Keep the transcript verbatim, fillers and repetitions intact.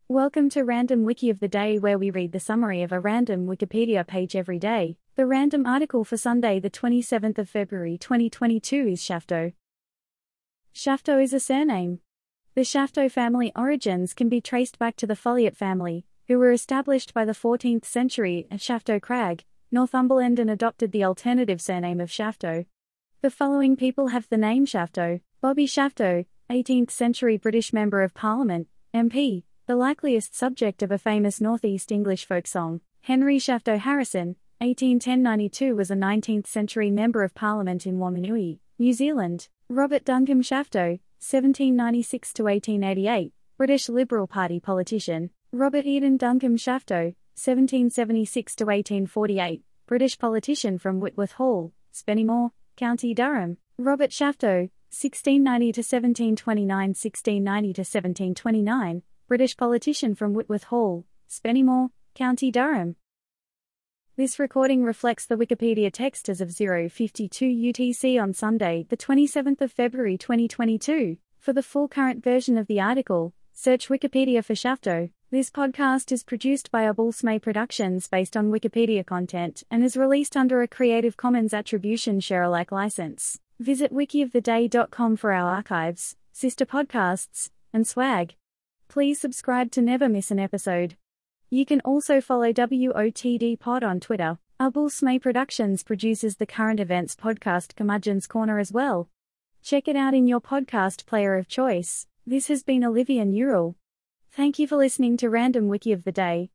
Welcome to Random Wiki of the Day, where we read the summary of a random Wikipedia page every day. The random article for Sunday, the twenty-seventh of February twenty twenty-two is Shafto. Shafto is a surname. The Shafto family origins can be traced back to the Folliot family, who were established by the fourteenth century at Shafto Crag, Northumberland, and adopted the alternative surname of Shafto. The following people have the name Shafto: Bobby Shafto, eighteenth century British Member of Parliament, M P, the likeliest subject of a famous Northeast English folk song. Henry Shafto Harrison, eighteen ten to ninety-two, was a nineteenth century Member of Parliament in Whanganui, New Zealand. Robert Duncombe Shafto, seventeen ninety-six to eighteen eighty-eight, British Liberal Party politician. Robert Eden Duncombe Shafto, seventeen seventy-six to eighteen forty-eight, British politician from Whitworth Hall, Spennymoor, County Durham. Robert Shafto, sixteen ninety to seventeen twenty-nine sixteen ninety to seventeen twenty-nine, British politician from Whitworth Hall, Spennymoor, County Durham. This recording reflects the Wikipedia text as of zero fifty-two U T C on Sunday, the twenty-seventh of February twenty twenty-two. For the full current version of the article, search Wikipedia for Shafto. This podcast is produced by Abulsmay Productions based on Wikipedia content and is released under a Creative Commons Attribution Share-alike license. Visit wiki of the day dot com for our archives, sister podcasts, and swag. Please subscribe to never miss an episode. You can also follow W O T D Pod on Twitter. Abulsmay Productions produces the current events podcast Curmudgeon's Corner as well. Check it out in your podcast player of choice. This has been Olivia Newell. Thank you for listening to Random Wiki of the Day.